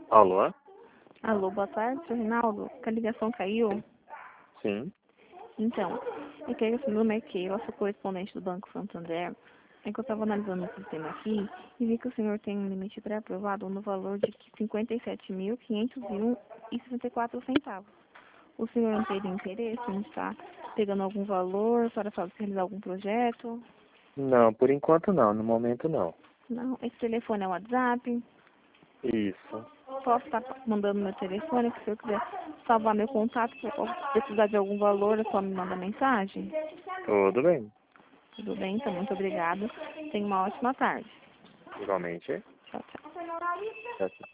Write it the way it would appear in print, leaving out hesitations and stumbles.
Alô? Alô, boa tarde, seu Rinaldo. Que a ligação caiu? Sim. Então, é que esse nome é Keila, sou correspondente do Banco Santander. É que eu estava analisando o sistema aqui e vi que o senhor tem um limite pré-aprovado no valor de 57.501,64 centavos. O senhor não teria interesse em estar pegando algum valor para realizar algum projeto? Não, por enquanto não. No momento não. Não, esse telefone é o WhatsApp. Isso. Posso estar mandando meu telefone, se eu quiser salvar meu contato, se eu precisar de algum valor, é só me mandar mensagem. Tudo bem. Tudo bem, então, muito obrigada. Tenha uma ótima tarde. Igualmente. Tchau, tchau. Tchau, tchau.